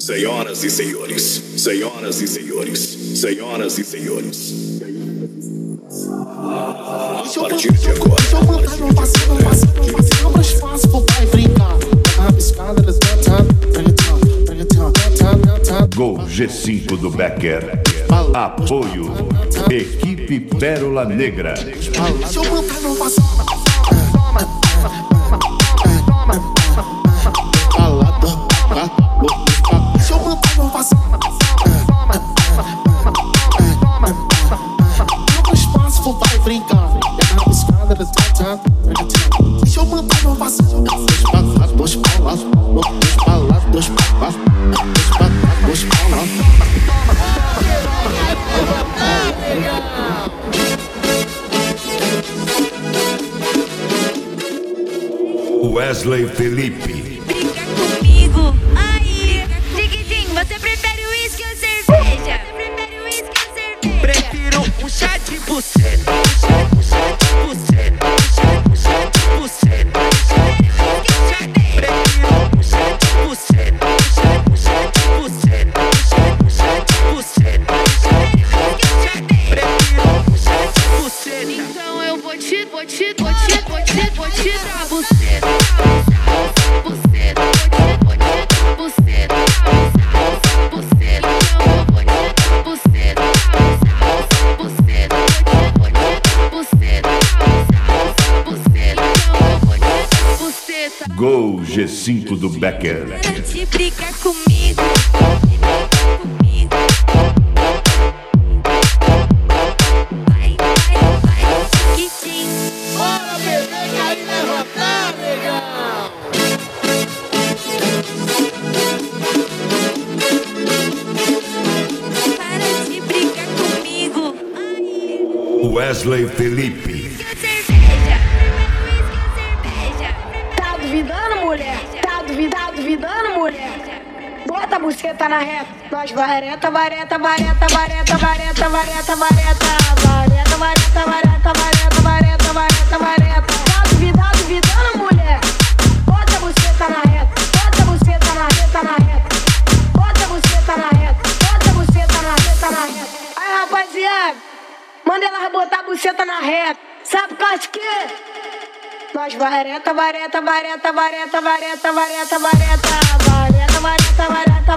Senhoras e senhores, senhoras e senhores, senhoras e senhores. A partir de agora. Deixa eu botar meu passinho, passinho mais fácil pro pai brincar. Gol G5 do Becker. Apoio Equipe Pérola Negra. Deixa eu botar meu passinho. Deixa eu botar meu passinho. Meu espaço pro pai brincar. Deixa eu botar meu passinho. Dois palas. Wesley Felipe. Brinca comigo, aí. Diguizinho, você prefere uísque ou cerveja? Prefiro um chá de buceta. Um chá de buceta. Um chá de buceta. Prefiro um chá de buceta. Um chá de buceta. Um chá de buceta. Prefiro um chá de buceta. Então eu vou te dar buceta. Gol G5 do Becker. Te brinca comigo. Vai, Chiquitinho. Bora, bebê, cair e levantar, negão. Para de brincar comigo. Aí. Wesley Felipe. Cerveja. Tá duvidando, mulher? Tá duvidando, mulher? Bota a buceta na reta. Nós vareta. Tá duvidando, mulher? Bota a buceta na reta. Bota a buceta na reta. Bota a buceta na reta. Aí, rapaziada, manda ela botar a buceta na reta. Sabe por causa de quê? Nós vareta.